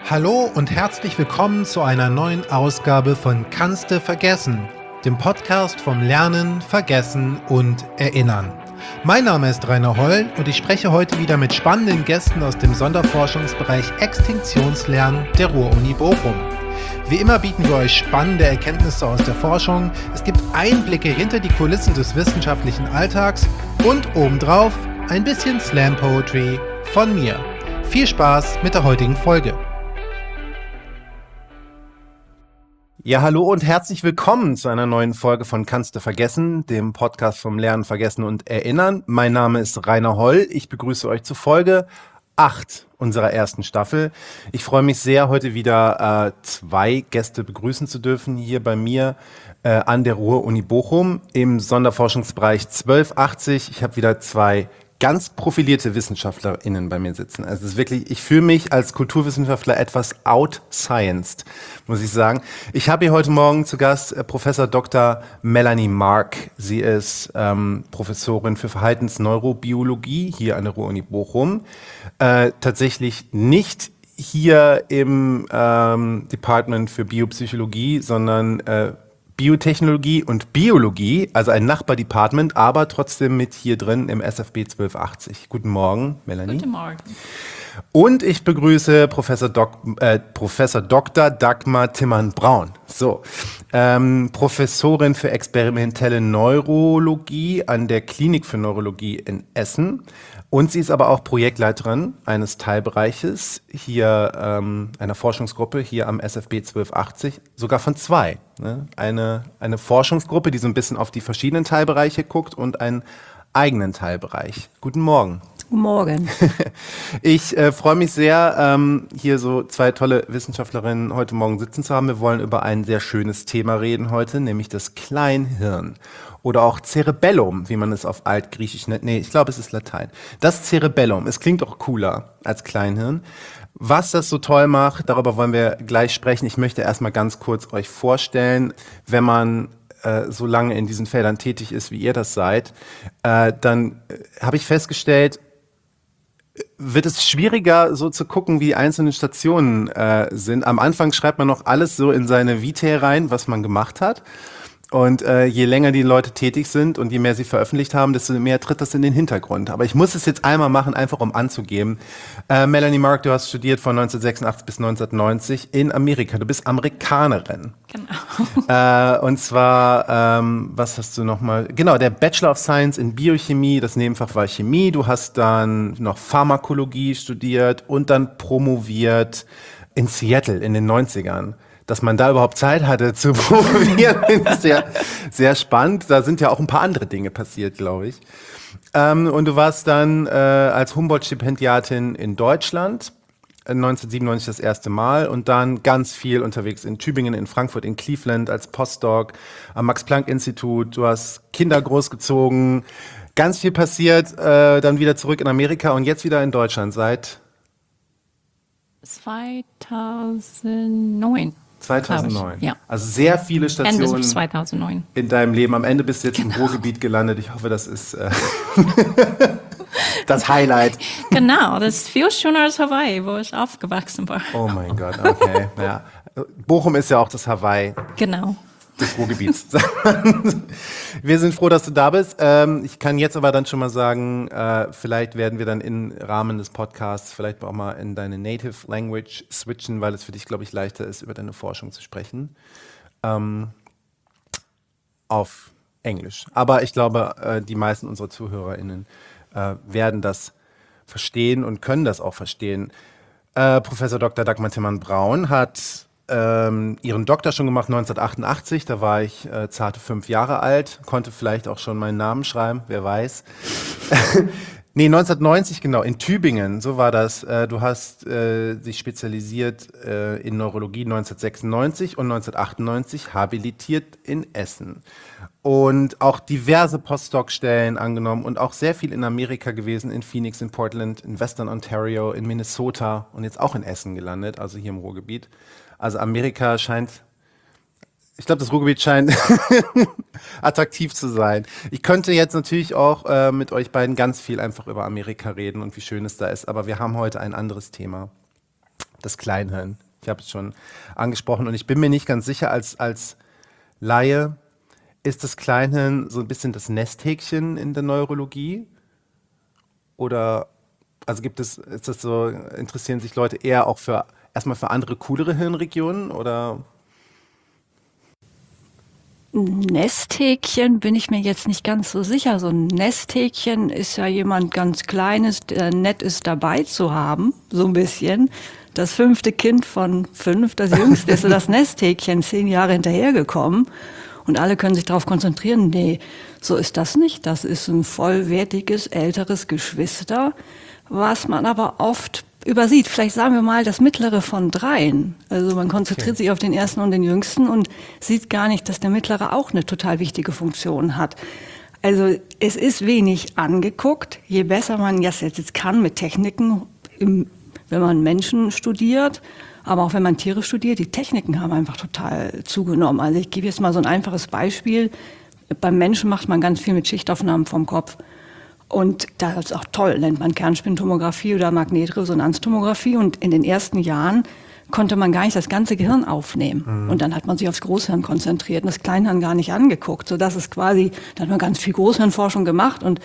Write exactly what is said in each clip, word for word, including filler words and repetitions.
Hallo und herzlich willkommen zu einer neuen Ausgabe von Kannste vergessen, dem Podcast vom Lernen, Vergessen und Erinnern. Mein Name ist Rainer Holl und ich spreche heute wieder mit spannenden Gästen aus dem Sonderforschungsbereich Extinktionslernen der Ruhr-Uni Bochum. Wie immer bieten wir euch spannende Erkenntnisse aus der Forschung, es gibt Einblicke hinter die Kulissen des wissenschaftlichen Alltags und obendrauf ein bisschen Slam Poetry von mir. Viel Spaß mit der heutigen Folge. Ja, hallo und herzlich willkommen zu einer neuen Folge von Kannste vergessen, dem Podcast vom Lernen, Vergessen und Erinnern. Mein Name ist Rainer Holl. Ich begrüße euch zu Folge acht unserer ersten Staffel. Ich freue mich sehr, heute wieder äh, zwei Gäste begrüßen zu dürfen hier bei mir äh, an der Ruhr-Uni Bochum im Sonderforschungsbereich zwölf achtzig. Ich habe wieder zwei ganz profilierte WissenschaftlerInnen bei mir sitzen. Also es ist wirklich, ich fühle mich als Kulturwissenschaftler etwas outscienced, muss ich sagen. Ich habe hier heute Morgen zu Gast äh, Professor Doktor Melanie Mark. Sie ist ähm, Professorin für Verhaltensneurobiologie hier an der Ruhr-Uni Bochum. Äh, tatsächlich nicht hier im ähm, Department für Biopsychologie, sondern äh, Biotechnologie und Biologie, also ein Nachbardepartment, aber trotzdem mit hier drin im S F B zwölf achtzig. Guten Morgen, Melanie. Guten Morgen. Und ich begrüße Professor, Dok äh, Professor Doktor Dagmar Timmermann-Braun. So, ähm, Professorin für experimentelle Neurologie an der Klinik für Neurologie in Essen. Und sie ist aber auch Projektleiterin eines Teilbereiches hier, ähm, einer Forschungsgruppe hier am S F B zwölf achtzig, sogar von zwei. Ne? Eine, eine Forschungsgruppe, die so ein bisschen auf die verschiedenen Teilbereiche guckt und einen eigenen Teilbereich. Guten Morgen. Guten Morgen. Ich äh, freue mich sehr, ähm, hier so zwei tolle Wissenschaftlerinnen heute Morgen sitzen zu haben. Wir wollen über ein sehr schönes Thema reden heute, nämlich das Kleinhirn. Oder auch Cerebellum, wie man es auf Altgriechisch nennt. Nee, ich glaube, es ist Latein. Das Cerebellum, es klingt auch cooler als Kleinhirn. Was das so toll macht, darüber wollen wir gleich sprechen. Ich möchte erstmal ganz kurz euch vorstellen, wenn man äh, so lange in diesen Feldern tätig ist, wie ihr das seid, äh, dann äh, habe ich festgestellt, wird es schwieriger, so zu gucken, wie einzelne Stationen äh, sind. Am Anfang schreibt man noch alles so in seine Vitae rein, was man gemacht hat. Und äh, je länger die Leute tätig sind und je mehr sie veröffentlicht haben, desto mehr tritt das in den Hintergrund. Aber ich muss es jetzt einmal machen, einfach um anzugeben. Äh, Melanie Mark, du hast studiert von neunzehnhundertsechsundachtzig bis neunzehnhundertneunzig in Amerika. Du bist Amerikanerin. Genau. Äh, und zwar, ähm, was hast du nochmal? Genau, der Bachelor of Science in Biochemie, das Nebenfach war Chemie. Du hast dann noch Pharmakologie studiert und dann promoviert in Seattle in den neunzigern. Dass man da überhaupt Zeit hatte zu promovieren, ist sehr, sehr spannend. Da sind ja auch ein paar andere Dinge passiert, glaube ich. Ähm, und du warst dann äh, als Humboldt-Stipendiatin in Deutschland, neunzehnhundertsiebenundneunzig das erste Mal und dann ganz viel unterwegs in Tübingen, in Frankfurt, in Cleveland als Postdoc am Max-Planck-Institut. Du hast Kinder großgezogen, ganz viel passiert, äh, dann wieder zurück in Amerika und jetzt wieder in Deutschland seit zweitausendneun. zweitausendneun. Ja. Also sehr viele Stationen Ende zweitausendneun. in deinem Leben. Am Ende bist du jetzt Genau. im Ruhrgebiet gelandet. Ich hoffe, das ist äh, das Highlight. Genau, das ist viel schöner als Hawaii, wo ich aufgewachsen war. Oh mein Gott, okay. Ja. Bochum ist ja auch das Hawaii Genau. des Ruhrgebiets. Wir sind froh, dass du da bist. Ähm, ich kann jetzt aber dann schon mal sagen, äh, vielleicht werden wir dann im Rahmen des Podcasts vielleicht auch mal in deine Native Language switchen, weil es für dich, glaube ich, leichter ist, über deine Forschung zu sprechen. Ähm, auf Englisch. Aber ich glaube, äh, die meisten unserer ZuhörerInnen äh, werden das verstehen und können das auch verstehen. Äh, Professor Doktor Dagmar Timmermann-Braun hat ähm, ihren Doktor schon gemacht neunzehnhundertachtundachtzig, da war ich äh, zarte fünf Jahre alt, konnte vielleicht auch schon meinen Namen schreiben, wer weiß. Nee, neunzehnhundertneunzig, genau, in Tübingen, so war das. Äh, du hast äh, dich spezialisiert äh, in Neurologie neunzehnhundertsechsundneunzig und neunzehnhundertachtundneunzig habilitiert in Essen. Und auch diverse Postdoc-Stellen angenommen und auch sehr viel in Amerika gewesen, in Phoenix, in Portland, in Western Ontario, in Minnesota und jetzt auch in Essen gelandet, also hier im Ruhrgebiet. Also Amerika scheint, ich glaube, das Ruhrgebiet scheint attraktiv zu sein. Ich könnte jetzt natürlich auch äh, mit euch beiden ganz viel einfach über Amerika reden und wie schön es da ist, aber wir haben heute ein anderes Thema. das Kleinhirn. Ich habe es schon angesprochen und ich bin mir nicht ganz sicher, als, als Laie, ist das Kleinhirn so ein bisschen das Nesthäkchen in der Neurologie? Oder also gibt es, ist das so, interessieren sich Leute eher auch für erstmal für andere, coolere Hirnregionen oder? Nesthäkchen bin ich mir jetzt nicht ganz so sicher. So ein Nesthäkchen ist ja jemand ganz Kleines, der nett ist, dabei zu haben, so ein bisschen. Das fünfte Kind von fünf, das jüngste, ist so das Nesthäkchen, zehn Jahre hinterhergekommen. Und alle können sich darauf konzentrieren. Nee, so ist das nicht. Das ist ein vollwertiges, älteres Geschwister, was man aber oft übersieht. Vielleicht sagen wir mal das mittlere von dreien. Also man konzentriert okay. sich auf den ersten und den jüngsten und sieht gar nicht, dass der mittlere auch eine total wichtige Funktion hat. Also es ist wenig angeguckt. Je besser man das jetzt kann mit Techniken, im, wenn man Menschen studiert, aber auch wenn man Tiere studiert, die Techniken haben einfach total zugenommen. Also ich gebe jetzt mal so ein einfaches Beispiel. Beim Menschen macht man ganz viel mit Schichtaufnahmen vom Kopf. Und das ist auch toll, nennt man Kernspintomographie oder Magnetresonanztomographie. Und in den ersten Jahren konnte man gar nicht das ganze Gehirn aufnehmen. Mhm. Und dann hat man sich aufs Großhirn konzentriert und das Kleinhirn gar nicht angeguckt. Sodass es quasi, da hat man ganz viel Großhirnforschung gemacht und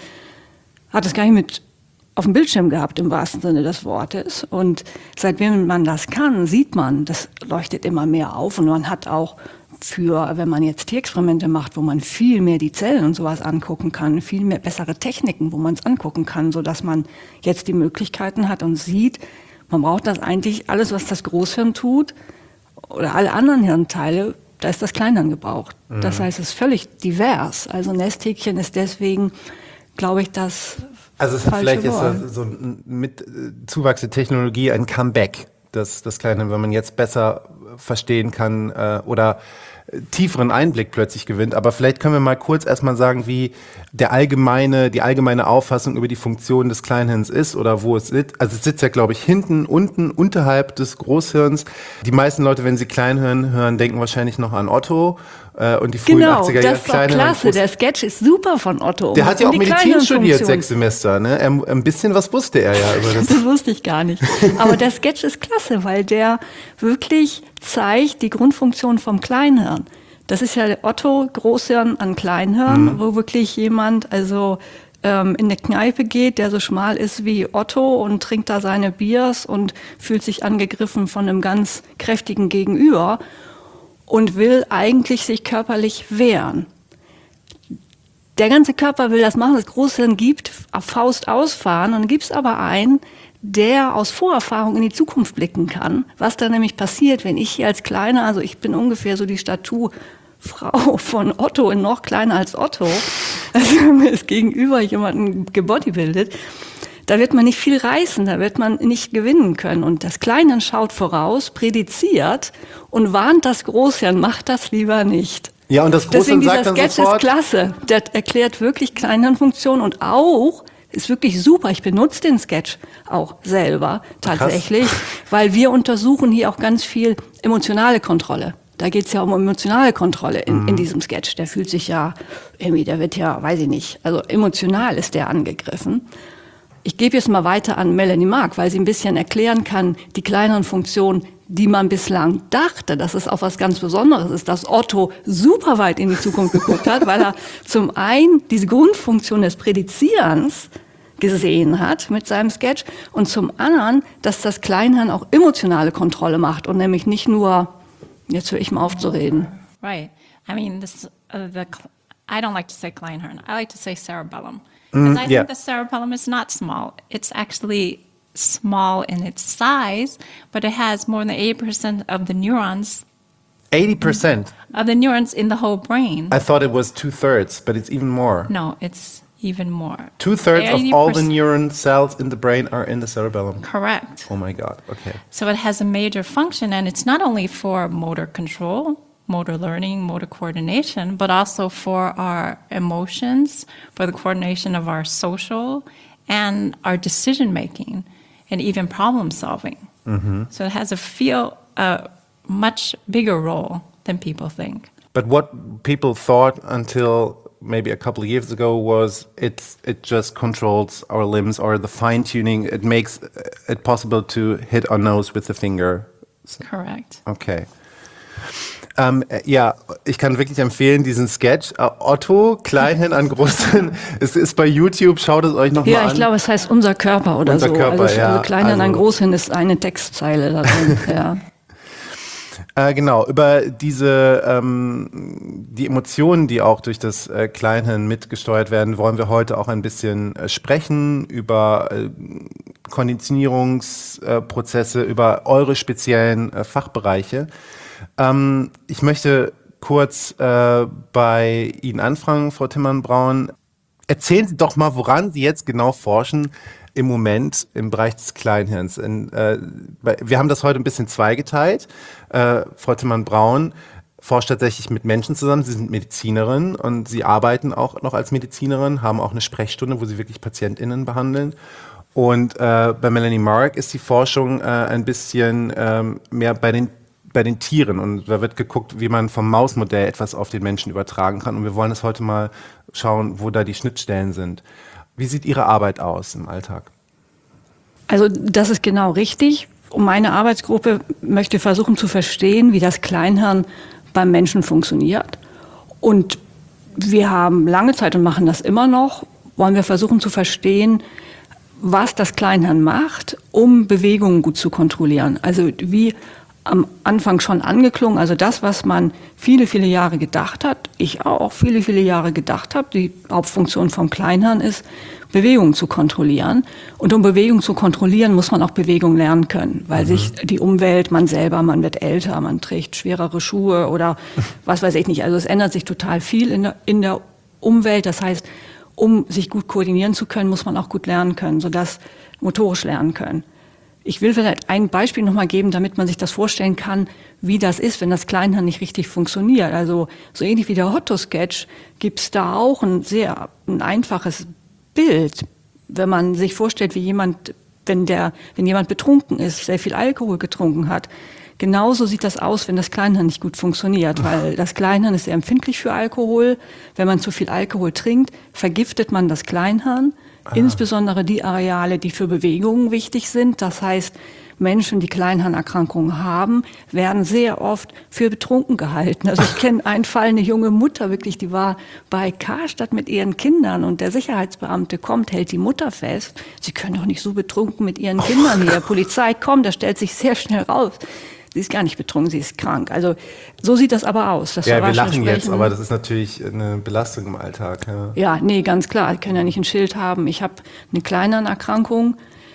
hat es gar nicht mit auf dem Bildschirm gehabt, im wahrsten Sinne des Wortes. Und seitdem man das kann, sieht man, das leuchtet immer mehr auf. Und man hat auch für, wenn man jetzt Tierexperimente macht, wo man viel mehr die Zellen und sowas angucken kann, viel mehr bessere Techniken, wo man es angucken kann, sodass man jetzt die Möglichkeiten hat und sieht, man braucht das eigentlich, alles, was das Großhirn tut oder alle anderen Hirnteile, da ist das Kleinhirn gebraucht. Mhm. Das heißt, es ist völlig divers. Also Nesthäkchen ist deswegen, glaube ich, das Also es vielleicht ist das so mit Zuwachs der Technologie ein Comeback, das, das Kleinhirn, wenn man jetzt besser verstehen kann äh, oder tieferen Einblick plötzlich gewinnt. Aber vielleicht können wir mal kurz erstmal sagen, wie der allgemeine, die allgemeine Auffassung über die Funktion des Kleinhirns ist oder wo es sitzt. Also es sitzt ja, glaube ich, hinten, unten, unterhalb des Großhirns. Die meisten Leute, wenn sie Kleinhirn hören, denken wahrscheinlich noch an Otto äh, und die frühen genau, achtziger Jahre. Das ist doch klasse. Der Sketch ist super von Otto. Der hat ja auch Medizin studiert, sechs Semester. Ne? Er, ein bisschen was wusste er ja über das. Das wusste ich gar nicht. Aber der Sketch ist klasse, weil der wirklich zeigt die Grundfunktion vom Kleinhirn. Das ist ja der Otto, Großhirn an Kleinhirn, mhm. wo wirklich jemand also ähm, in eine Kneipe geht, der so schmal ist wie Otto und trinkt da seine Biers und fühlt sich angegriffen von einem ganz kräftigen Gegenüber und will eigentlich sich körperlich wehren. Der ganze Körper will das machen, das Großhirn gibt auf Faust ausfahren und gibt es aber einen, der aus Vorerfahrung in die Zukunft blicken kann, was da nämlich passiert, wenn ich hier als Kleiner, also ich bin ungefähr so die Statur Frau von Otto und noch kleiner als Otto, also mir ist gegenüber jemanden gebodybuildet, da wird man nicht viel reißen, da wird man nicht gewinnen können. Und das Kleinhirn schaut voraus, prädiziert und warnt das Großhirn, macht das lieber nicht. Ja, und das Großhirn sagt dann Sketch sofort... Deswegen, dieser Sketch ist klasse, der erklärt wirklich Kleinhirnfunktion und auch, ist wirklich super. Ich benutze den Sketch auch selber tatsächlich, Krass. weil wir untersuchen hier auch ganz viel emotionale Kontrolle. Da geht es ja um emotionale Kontrolle in, mhm. in diesem Sketch. Der fühlt sich ja irgendwie, der wird ja, weiß ich nicht, also emotional ist der angegriffen. Ich gebe jetzt mal weiter an Melanie Mark, weil sie ein bisschen erklären kann, die kleineren Funktionen, die man bislang dachte, dass es auch was ganz Besonderes ist, dass Otto super weit in die Zukunft geguckt hat, weil er zum einen diese Grundfunktion des Prädizierens gesehen hat mit seinem Sketch und zum anderen, dass das Kleinhirn auch emotionale Kontrolle macht und nämlich nicht nur, jetzt höre ich mal auf zu reden. Right. I mean, this, uh, the, I don't like to say Kleinhirn. I like to say cerebellum. Because mm, I yeah. think the cerebellum is not small. It's actually small in its size, but it has more than eighty percent of the neurons. eighty percent? Of the neurons in the whole brain. I thought it was two-thirds, but it's even more. No, it's even more. Two-thirds of all the neuron cells in the brain are in the cerebellum. Correct. Oh my God, okay. So it has a major function, and it's not only for motor control, motor learning, motor coordination, but also for our emotions, for the coordination of our social and our decision making, and even problem solving. Mm-hmm. So it has a feel a much bigger role than people think. But what people thought until maybe a couple of years ago was it's it just controls our limbs or the fine tuning. It makes it possible to hit our nose with the finger. Correct. Okay. Ähm, ja, ich kann wirklich empfehlen, diesen Sketch. Äh, Otto, Kleinhirn an Großhirn, es ist bei YouTube, schaut es euch nochmal Ja, an. ich glaube, es heißt unser Körper oder Unser so. Körper, also, ja. also Kleinhirn an Also- Großhirn ist eine Textzeile da drin. ja. Äh, genau, über diese ähm, die Emotionen, die auch durch das äh, Kleinhirn mitgesteuert werden, wollen wir heute auch ein bisschen äh, sprechen, über äh, Konditionierungsprozesse, äh, über eure speziellen äh, Fachbereiche. Ähm, ich möchte kurz äh, bei Ihnen anfangen, Frau Timmern-Braun. Erzählen Sie doch mal, woran Sie jetzt genau forschen im Moment im Bereich des Kleinhirns. In, äh, wir haben das heute ein bisschen zweigeteilt. Äh, Frau Timmern-Braun forscht tatsächlich mit Menschen zusammen. Sie sind Medizinerin und Sie arbeiten auch noch als Medizinerin, haben auch eine Sprechstunde, wo Sie wirklich PatientInnen behandeln. Und äh, bei Melanie Marek ist die Forschung äh, ein bisschen ähm, mehr bei den bei den Tieren, und da wird geguckt, wie man vom Mausmodell etwas auf den Menschen übertragen kann, und wir wollen das heute mal schauen, wo da die Schnittstellen sind. Wie sieht Ihre Arbeit aus im Alltag? Also das ist genau richtig. Und meine Arbeitsgruppe möchte versuchen zu verstehen, wie das Kleinhirn beim Menschen funktioniert. Und wir haben lange Zeit und machen das immer noch, wollen wir versuchen zu verstehen, was das Kleinhirn macht, um Bewegungen gut zu kontrollieren. Also wie am Anfang schon angeklungen, also das, was man viele, viele Jahre gedacht hat, ich auch viele, viele Jahre gedacht habe, die Hauptfunktion vom Kleinhirn ist, Bewegung zu kontrollieren. Und um Bewegung zu kontrollieren, muss man auch Bewegung lernen können, weil mhm. sich die Umwelt, man selber, man wird älter, man trägt schwerere Schuhe oder was weiß ich nicht. Also es ändert sich total viel in der, in der Umwelt. Das heißt, um sich gut koordinieren zu können, muss man auch gut lernen können, sodass motorisch lernen können. Ich will vielleicht ein Beispiel nochmal geben, damit man sich das vorstellen kann, wie das ist, wenn das Kleinhirn nicht richtig funktioniert. Also so ähnlich wie der Hotto-Sketch gibt es da auch ein sehr ein einfaches Bild, wenn man sich vorstellt, wie jemand, wenn der, wenn jemand betrunken ist, sehr viel Alkohol getrunken hat. Genauso sieht das aus, wenn das Kleinhirn nicht gut funktioniert, weil das Kleinhirn ist sehr empfindlich für Alkohol. Wenn man zu viel Alkohol trinkt, vergiftet man das Kleinhirn. Ah. Insbesondere die Areale, die für Bewegungen wichtig sind. Das heißt, Menschen, die Kleinhirnerkrankungen haben, werden sehr oft für betrunken gehalten. Also ich kenne einen Fall, eine junge Mutter wirklich, die war bei Karstadt mit ihren Kindern und der Sicherheitsbeamte kommt, hält die Mutter fest. Sie können doch nicht so betrunken mit ihren Kindern hier. Polizei kommt, das stellt sich sehr schnell raus. Sie ist gar nicht betrunken, sie ist krank. Also so sieht das aber aus. Das ja, wir lachen jetzt, aber das ist natürlich eine Belastung im Alltag. Ja, ja nee, ganz klar. Ich kann ja nicht ein Schild haben. Ich habe eine Kleinhirnerkrankung,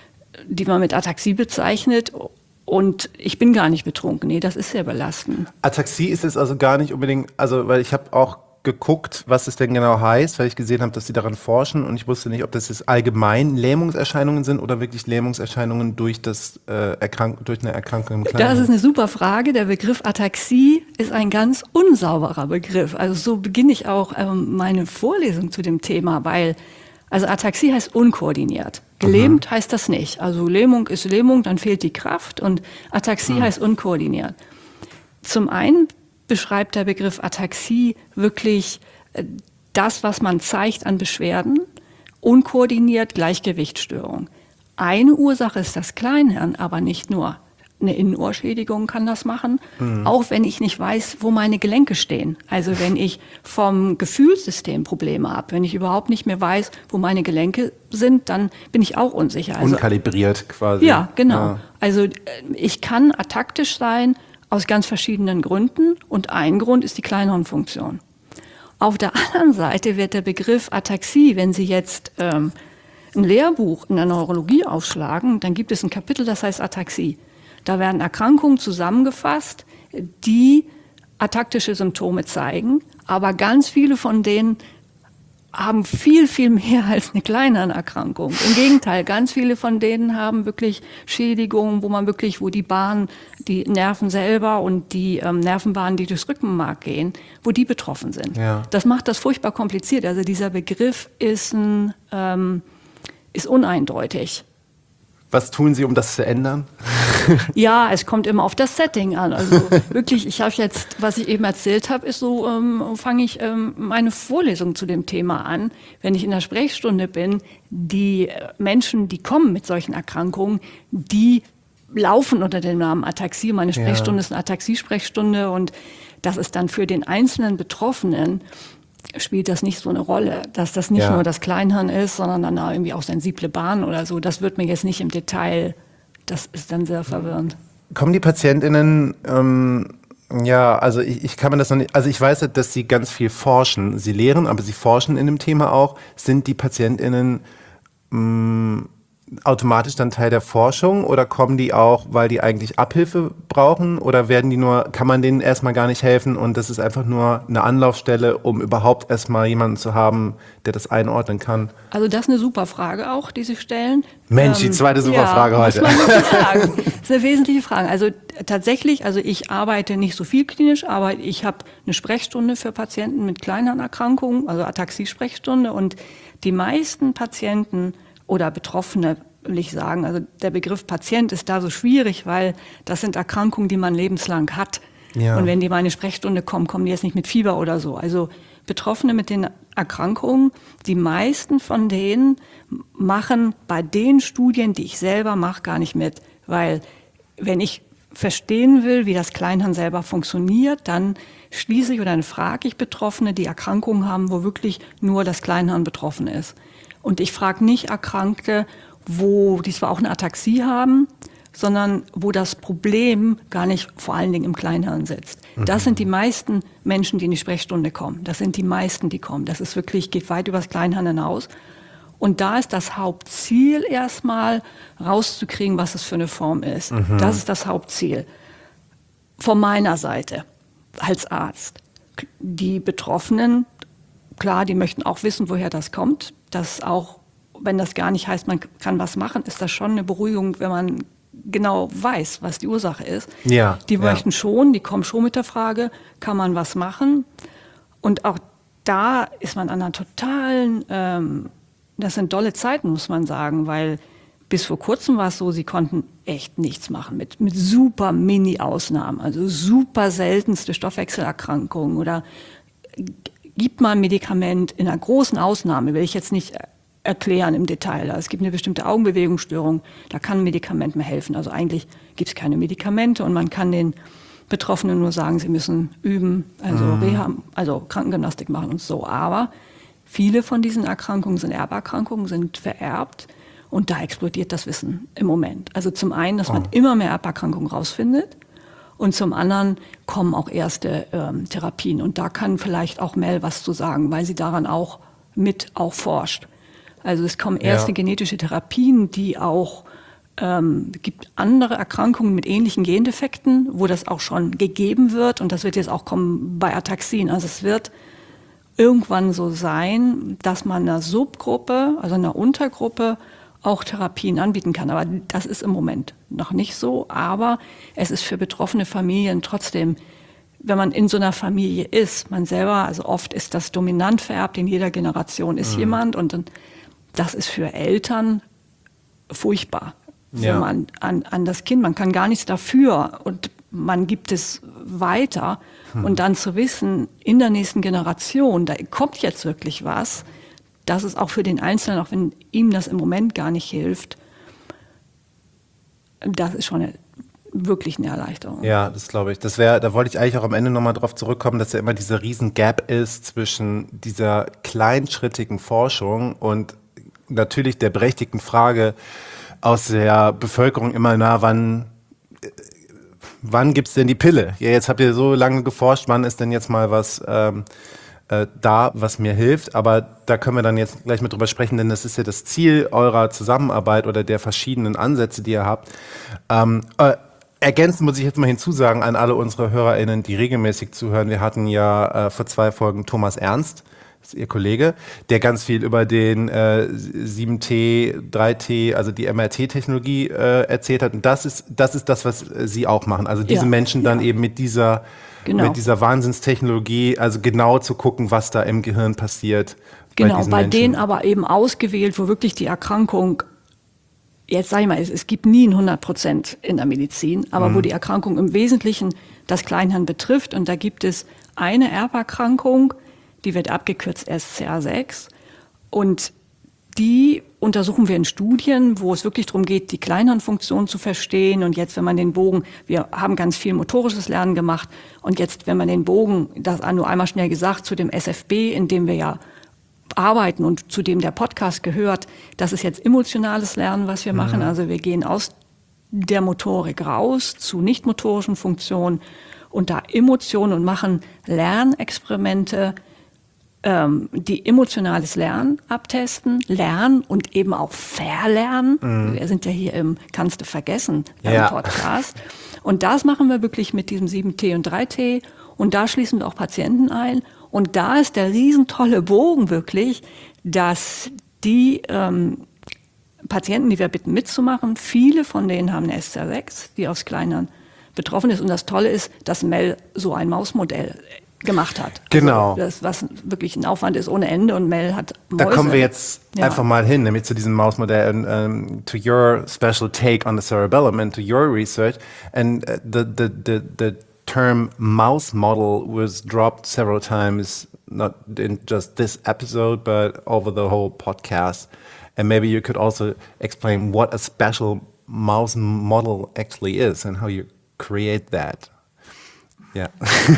die man mit Ataxie bezeichnet, und ich bin gar nicht betrunken. Nee, das ist sehr belastend. Ataxie ist es also gar nicht unbedingt, also weil ich habe auch geguckt, was es denn genau heißt, weil ich gesehen habe, dass sie daran forschen, und ich wusste nicht, ob das jetzt allgemein Lähmungserscheinungen sind oder wirklich Lähmungserscheinungen durch, das, äh, Erkrank- durch eine Erkrankung im Kleinhirn. Das ist eine super Frage. Der Begriff Ataxie ist ein ganz unsauberer Begriff. Also so beginne ich auch ähm, meine Vorlesung zu dem Thema, weil also Ataxie heißt unkoordiniert. Gelähmt mhm. heißt das nicht. Also Lähmung ist Lähmung, dann fehlt die Kraft, und Ataxie mhm. heißt unkoordiniert. Zum einen beschreibt der Begriff Ataxie wirklich das, was man zeigt an Beschwerden, unkoordiniert, Gleichgewichtsstörung. Eine Ursache ist das Kleinhirn, aber nicht nur. Eine Innenohrschädigung kann das machen, mhm. auch wenn ich nicht weiß, wo meine Gelenke stehen. Also wenn ich vom Gefühlssystem Probleme habe, wenn ich überhaupt nicht mehr weiß, wo meine Gelenke sind, dann bin ich auch unsicher. Also, unkalibriert quasi. Ja, genau. Ja. Also ich kann ataktisch sein aus ganz verschiedenen Gründen, und ein Grund ist die Kleinhirnfunktion. Auf der anderen Seite wird der Begriff Ataxie, wenn Sie jetzt ähm, ein Lehrbuch in der Neurologie aufschlagen, dann gibt es ein Kapitel, das heißt Ataxie. Da werden Erkrankungen zusammengefasst, die ataktische Symptome zeigen, aber ganz viele von denen haben viel, viel mehr als eine Kleinhirnerkrankung. Im Gegenteil, ganz viele von denen haben wirklich Schädigungen, wo man wirklich, wo die Bahn, die Nerven selber und die ähm, Nervenbahnen, die durchs Rückenmark gehen, wo die betroffen sind. Ja. Das macht das furchtbar kompliziert. Also dieser Begriff ist, ein, ähm, ist uneindeutig. Was tun Sie, um das zu ändern? Ja, es kommt immer auf das Setting an. Also wirklich, ich habe jetzt, was ich eben erzählt habe, ist so, ähm, fange ich ähm, meine Vorlesung zu dem Thema an. Wenn ich in der Sprechstunde bin, die Menschen, die kommen mit solchen Erkrankungen, die laufen unter dem Namen Ataxie. Meine Sprechstunde ja. ist eine Ataxie-Sprechstunde und das ist dann für den einzelnen Betroffenen, spielt das nicht so eine Rolle, dass das nicht ja. nur das Kleinhirn ist, sondern dann irgendwie auch sensible Bahnen oder so. Das wird mir jetzt nicht im Detail, das ist dann sehr verwirrend. Kommen die PatientInnen, ähm, ja, also ich, ich kann mir das noch nicht, also ich weiß, dass sie ganz viel forschen. Sie lehren, aber sie forschen in dem Thema auch. Sind die PatientInnen mh, automatisch dann Teil der Forschung oder kommen die auch, weil die eigentlich Abhilfe brauchen oder werden die nur, kann man denen erstmal gar nicht helfen und das ist einfach nur eine Anlaufstelle, um überhaupt erstmal jemanden zu haben, der das einordnen kann? Also das ist eine super Frage auch, die Sie stellen. Mensch, die zweite super ja, Frage heute. Muss man wirklich sagen. Das ist eine wesentliche Frage. Also tatsächlich, also ich arbeite nicht so viel klinisch, aber ich habe eine Sprechstunde für Patienten mit kleineren Erkrankungen, also Ataxie-Sprechstunde und die meisten Patienten oder Betroffene, will ich sagen. Also der Begriff Patient ist da so schwierig, weil das sind Erkrankungen, die man lebenslang hat. Ja. Und wenn die mal in eine Sprechstunde kommen, kommen die jetzt nicht mit Fieber oder so. Also Betroffene mit den Erkrankungen, die meisten von denen machen bei den Studien, die ich selber mache, gar nicht mit. Weil wenn ich verstehen will, wie das Kleinhirn selber funktioniert, dann schließe ich oder dann frage ich Betroffene, die Erkrankungen haben, wo wirklich nur das Kleinhirn betroffen ist. Und ich frage nicht Erkrankte, wo die zwar auch eine Ataxie haben, sondern wo das Problem gar nicht vor allen Dingen im Kleinhirn sitzt. Mhm. Das sind die meisten Menschen, die in die Sprechstunde kommen. Das sind die meisten, die kommen. Das ist wirklich, geht weit über das Kleinhirn hinaus. Und da ist das Hauptziel erstmal rauszukriegen, was es für eine Form ist. Mhm. Das ist das Hauptziel. Von meiner Seite als Arzt. Die Betroffenen, klar, die möchten auch wissen, woher das kommt. Das auch, wenn das gar nicht heißt, man kann was machen, ist das schon eine Beruhigung, wenn man genau weiß, was die Ursache ist. Ja, die möchten ja. schon, die kommen schon mit der Frage, kann man was machen? Und auch da ist man an einer totalen, ähm, das sind dolle Zeiten, muss man sagen, weil bis vor kurzem war es so, sie konnten echt nichts machen mit, mit super Mini-Ausnahmen, also super seltenste Stoffwechselerkrankungen oder gibt mal ein Medikament in einer großen Ausnahme, will ich jetzt nicht erklären im Detail. Es gibt eine bestimmte Augenbewegungsstörung, da kann ein Medikament mehr helfen. Also eigentlich gibt es keine Medikamente und man kann den Betroffenen nur sagen, sie müssen üben, also mhm. Reha, also Krankengymnastik machen und so. Aber viele von diesen Erkrankungen sind Erberkrankungen, sind vererbt und da explodiert das Wissen im Moment. Also zum einen, dass man oh. immer mehr Erberkrankungen rausfindet. Und zum anderen kommen auch erste ähm, Therapien. Und da kann vielleicht auch Mel was zu sagen, weil sie daran auch mit auch forscht. Also es kommen erste ja. genetische Therapien, die auch, ähm, es gibt andere Erkrankungen mit ähnlichen Gendefekten, wo das auch schon gegeben wird. Und das wird jetzt auch kommen bei Ataxien. Also es wird irgendwann so sein, dass man einer Subgruppe, also einer Untergruppe, auch Therapien anbieten kann. Aber das ist im Moment noch nicht so. Aber es ist für betroffene Familien trotzdem, wenn man in so einer Familie ist, man selber, also oft ist das dominant vererbt, in jeder Generation ist mhm. jemand und dann, das ist für Eltern furchtbar, ja. wenn man an, an das Kind, man kann gar nichts dafür und man gibt es weiter mhm. und dann zu wissen, in der nächsten Generation, da kommt jetzt wirklich was, das ist auch für den Einzelnen, auch wenn ihm das im Moment gar nicht hilft, das ist schon eine, wirklich eine Erleichterung. Ja, das glaube ich. Das wäre, da wollte ich eigentlich auch am Ende nochmal drauf zurückkommen, dass ja immer dieser riesen Gap ist zwischen dieser kleinschrittigen Forschung und natürlich der berechtigten Frage aus der Bevölkerung immer, na, wann, wann gibt's denn die Pille? Ja, jetzt habt ihr so lange geforscht, wann ist denn jetzt mal was ähm, äh, da, was mir hilft? Aber da können wir dann jetzt gleich mit drüber sprechen, denn das ist ja das Ziel eurer Zusammenarbeit oder der verschiedenen Ansätze, die ihr habt. Ähm, äh, Ergänzend muss ich jetzt mal hinzusagen an alle unsere HörerInnen, die regelmäßig zuhören. Wir hatten ja äh, vor zwei Folgen Thomas Ernst, das ist Ihr Kollege, der ganz viel über den äh, sieben T, drei T, also die M R T-Technologie äh, erzählt hat. Und das ist, das ist das, was Sie auch machen. Also diese ja, Menschen dann ja. eben mit dieser, genau. mit dieser Wahnsinnstechnologie, also genau zu gucken, was da im Gehirn passiert. Genau, bei, diesen bei Menschen. denen aber eben ausgewählt, wo wirklich die Erkrankung jetzt sage ich mal, es, es gibt nie ein hundert Prozent in der Medizin, aber mhm. wo die Erkrankung im Wesentlichen das Kleinhirn betrifft. Und da gibt es eine Erberkrankung, die wird abgekürzt S C R sechs. Und die untersuchen wir in Studien, wo es wirklich darum geht, die Kleinhirnfunktion zu verstehen. Und jetzt, wenn man den Bogen, wir haben ganz viel motorisches Lernen gemacht. Und jetzt, wenn man den Bogen, das nur einmal schnell gesagt, zu dem S F B, in dem wir ja arbeiten und zu dem der Podcast gehört, das ist jetzt emotionales Lernen, was wir mhm. machen. Also wir gehen aus der Motorik raus zu nicht-motorischen Funktionen und da Emotionen und machen Lernexperimente, ähm, die emotionales Lernen abtesten, lernen und eben auch verlernen. Mhm. Wir sind ja hier im Kannst du vergessen ja. Podcast. Und das machen wir wirklich mit diesem sieben T und drei T und da schließen wir auch Patienten ein. Und da ist der riesentolle Bogen wirklich, dass die ähm, Patienten, die wir bitten mitzumachen, viele von denen haben eine S C R sechs, die aufs Kleinhirn betroffen ist. Und das Tolle ist, dass Mel so ein Mausmodell gemacht hat. Genau. Also das, was wirklich ein Aufwand ist ohne Ende. Und Mel hat Mäuse. Da kommen wir jetzt ja. einfach mal hin, nämlich zu diesem Mausmodell and um, to your special take on the cerebellum and to your research. And uh, the, the, the, the term mouse model was dropped several times, not in just this episode, but over the whole podcast. And maybe you could also explain what a special mouse model actually is and how you create that. Yeah.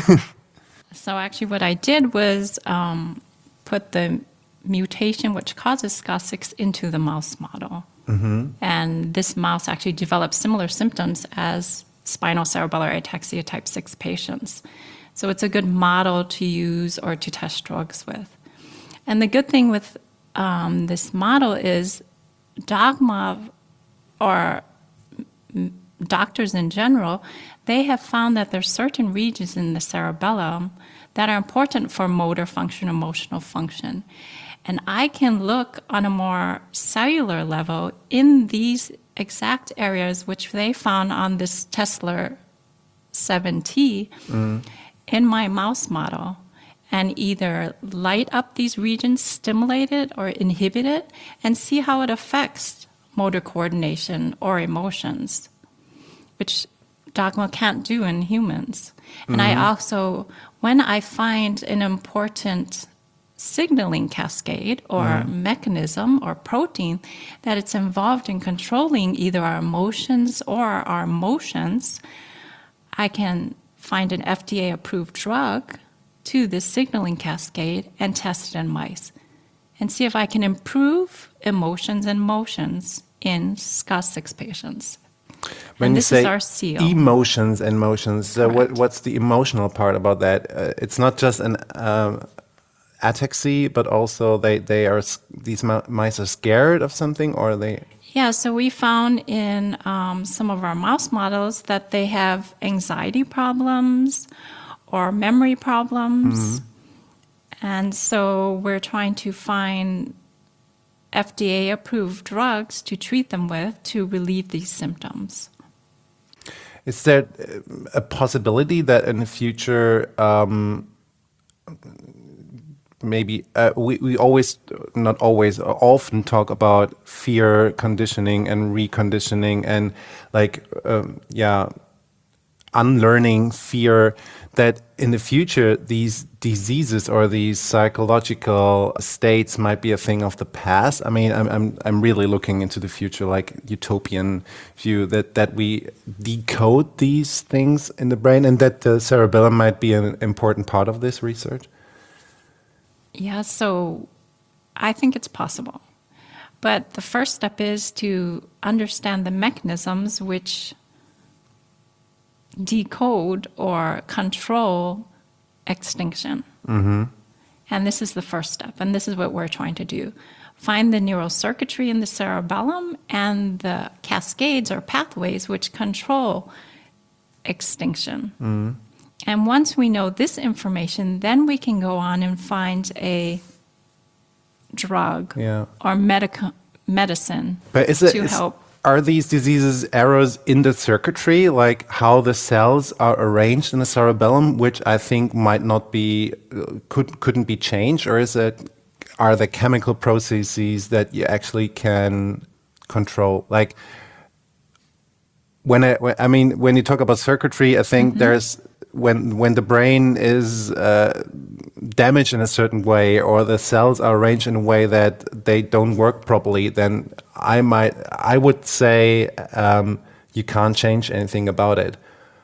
So actually what I did was um, put the mutation which causes S C A six into the mouse model. Mm-hmm. And this mouse actually developed similar symptoms as spinocerebellar ataxia type six patients. So it's a good model to use or to test drugs with. And the good thing with um, this model is dogma or m- doctors in general, they have found that there's certain regions in the cerebellum that are important for motor function, emotional function. And I can look on a more cellular level in these exact areas which they found on this Tesla seven T mm. in my mouse model and either light up these regions, stimulate it or inhibit it, and see how it affects motor coordination or emotions, which dogma can't do in humans. And mm-hmm. I also, when I find an important signaling cascade or mm. mechanism or protein that it's involved in controlling either our emotions or our emotions, I can find an F D A-approved drug to this signaling cascade and test it in mice and see if I can improve emotions and motions in S C A six patients. When and you this say is our seal. Emotions and motions, uh, what, what's the emotional part about that? Uh, it's not just an uh, ataxy, but also they, they are these mice are scared of something, or are they? Yeah, so we found in um, some of our mouse models that they have anxiety problems or memory problems. Mm-hmm. And so we're trying to find F D A-approved drugs to treat them with to relieve these symptoms. Is there a possibility that in the future, um, maybe uh, we, we always, not always, often talk about fear conditioning and reconditioning and like, um, yeah, unlearning fear, that in the future these diseases or these psychological states might be a thing of the past? I mean, I'm I'm I'm really looking into the future, like utopian view, that that we decode these things in the brain, and that the cerebellum might be an important part of this research. Yeah, so I think it's possible. But the first step is to understand the mechanisms which decode or control extinction. Mm-hmm. And this is the first step, and this is what we're trying to do. Find the neural circuitry in the cerebellum and the cascades or pathways which control extinction. Mm-hmm. And once we know this information, then we can go on and find a drug yeah. or medica- medicine but is it, to is, help. Are these diseases errors in the circuitry, like how the cells are arranged in the cerebellum, which I think might not be, could, couldn't be changed? Or is it, are there chemical processes that you actually can control? Like, when I, when, I mean, when you talk about circuitry, I think mm-hmm. there's when when the brain is uh, damaged in a certain way, or the cells are arranged in a way that they don't work properly, then I might I would say um, you can't change anything about it.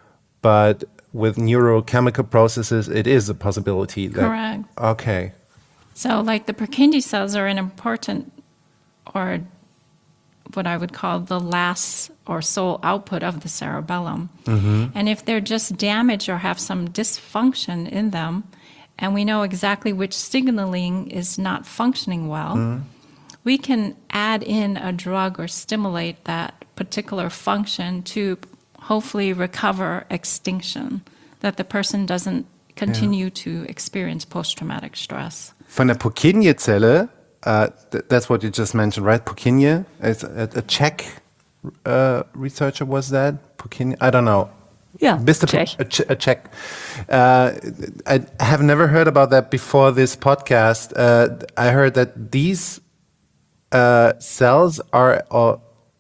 But with neurochemical processes, it is a possibility. That, Correct. Okay. So, like the Purkinje cells are an important, or what I would call the last or sole output of the cerebellum. Mm-hmm. And if they're just damaged or have some dysfunction in them, and we know exactly which signaling is not functioning well, mm-hmm. we can add in a drug or stimulate that particular function to hopefully recover extinction, that the person doesn't continue yeah. to experience post-traumatic stress. Von der Purkinje-Zelle, uh, th- that's what you just mentioned, right? Purkinje, is a, a Czech uh, researcher, was that? Purkinje? I don't know. Yeah, Mister Czech. P- a, Ch- a Czech. Uh, I have never heard about that before this podcast. Uh, I heard that these uh, cells are... Uh,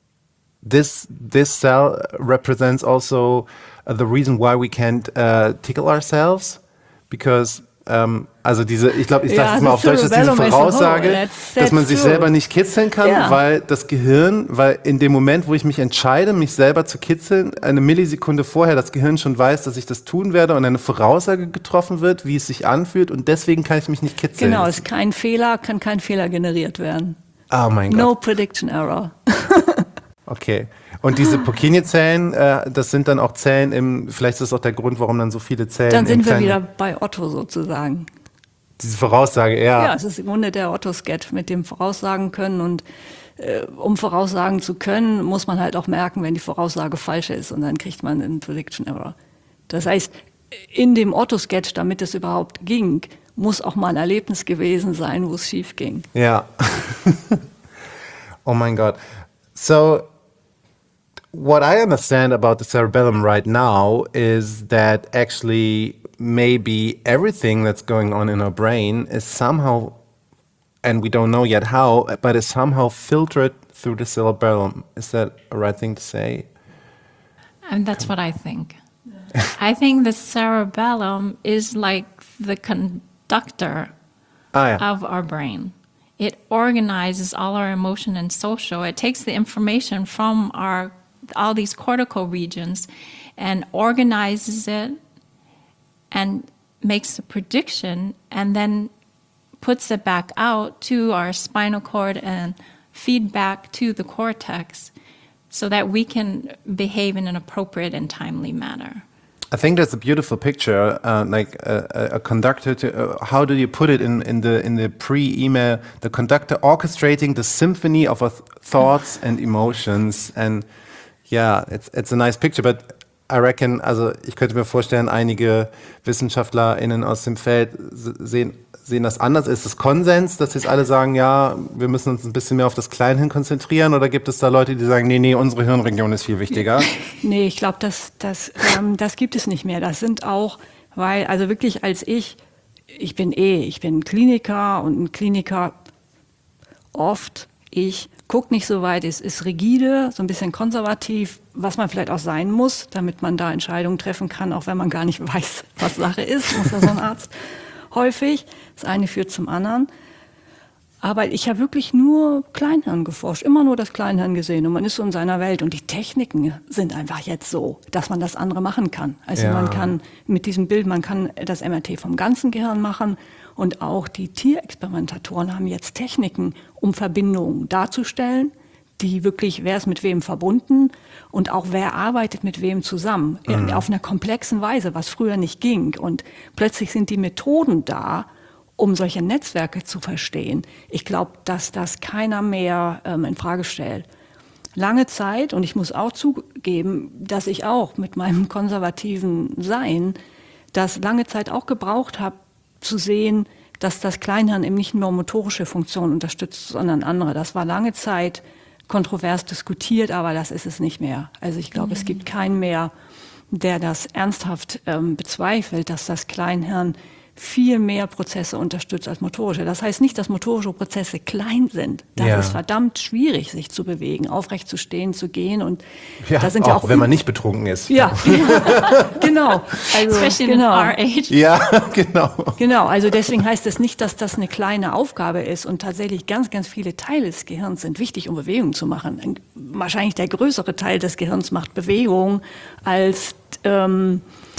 This this cell represents also uh, the reason why we can't uh, tickle ourselves, because um, also diese, ich glaube, ich sage ja, es mal auf Deutsch, dass diese Voraussage, that's, that's dass man sich true. selber nicht kitzeln kann, yeah. weil das Gehirn, weil in dem Moment, wo ich mich entscheide, mich selber zu kitzeln, eine Millisekunde vorher das Gehirn schon weiß, dass ich das tun werde und eine Voraussage getroffen wird, wie es sich anfühlt, und deswegen kann ich mich nicht kitzeln. Genau, es ist kein Fehler, kann kein Fehler generiert werden. Oh mein Gott. No prediction error. Okay. Und diese Purkinje-Zellen, äh, das sind dann auch Zellen im, vielleicht ist das auch der Grund, warum dann so viele Zellen... Dann sind wir kleinen, wieder bei Otto sozusagen. Diese Voraussage, ja. Ja, es ist im Grunde der Otto-Sketch, mit dem voraussagen können, und äh, um voraussagen zu können, muss man halt auch merken, wenn die Voraussage falsch ist, und dann kriegt man einen Prediction Error. Das heißt, in dem Otto-Sketch, damit es überhaupt ging, muss auch mal ein Erlebnis gewesen sein, wo es schief ging. Ja. Oh mein Gott. So... What I understand about the cerebellum right now is that actually maybe everything that's going on in our brain is somehow, and we don't know yet how, but is somehow filtered through the cerebellum. Is that a right thing to say? And that's what I think. I think the cerebellum is like the conductor Ah, ja. of our brain. It organizes all our emotion and social. It takes the information from our all these cortical regions and organizes it and makes a prediction, and then puts it back out to our spinal cord and feedback to the cortex so that we can behave in an appropriate and timely manner. I think that's a beautiful picture, uh, like a, a, a conductor. To, uh, how do you put it in, in the in the pre-email? The conductor orchestrating the symphony of our th- thoughts and emotions. And yeah, it's it's a nice picture. But I reckon, also ich könnte mir vorstellen, einige WissenschaftlerInnen aus dem Feld sehen sehen das anders. Ist es Konsens, dass jetzt alle sagen, ja, wir müssen uns ein bisschen mehr auf das Kleinhirn konzentrieren? Oder gibt es da Leute, die sagen, nee, nee, unsere Hirnregion ist viel wichtiger? Nee, ich glaube, das, das, ähm, das gibt es nicht mehr. Das sind auch, weil, also wirklich als ich, ich bin eh, ich bin Kliniker, und ein Kliniker oft, ich guckt nicht so weit, ist, ist rigide, so ein bisschen konservativ, was man vielleicht auch sein muss, damit man da Entscheidungen treffen kann, auch wenn man gar nicht weiß, was Sache ist, muss ja so ein Arzt häufig. Das eine führt zum anderen. Aber ich habe wirklich nur Kleinhirn geforscht, immer nur das Kleinhirn gesehen, und man ist so in seiner Welt, und die Techniken sind einfach jetzt so, dass man das andere machen kann. Also ja. man kann mit diesem Bild, man kann das M R T vom ganzen Gehirn machen, und auch die Tierexperimentatoren haben jetzt Techniken, um Verbindungen darzustellen, die wirklich, wer ist mit wem verbunden und auch wer arbeitet mit wem zusammen, mhm. auf einer komplexen Weise, was früher nicht ging. Und plötzlich sind die Methoden da, um solche Netzwerke zu verstehen. Ich glaube, dass das keiner mehr ähm, in Frage stellt. Lange Zeit, und ich muss auch zugeben, dass ich auch mit meinem konservativen Sein das lange Zeit auch gebraucht habe, zu sehen, dass das Kleinhirn eben nicht nur motorische Funktionen unterstützt, sondern andere. Das war lange Zeit kontrovers diskutiert, aber das ist es nicht mehr. Also ich glaube, mhm. es gibt keinen mehr, der das ernsthaft ähm, bezweifelt, dass das Kleinhirn viel mehr Prozesse unterstützt als motorische. Das heißt nicht, dass motorische Prozesse klein sind. Da Ja. ist verdammt schwierig, sich zu bewegen, aufrecht zu stehen, zu gehen. Und Ja, da sind auch, ja auch wenn man nicht betrunken ist. ja, genau. Also, Especially genau. in our age. Ja, genau. Genau, also deswegen heißt es nicht, dass das eine kleine Aufgabe ist und tatsächlich ganz, ganz viele Teile des Gehirns sind wichtig, um Bewegung zu machen. Ein- Wahrscheinlich der größere Teil des Gehirns macht Bewegung als ähm,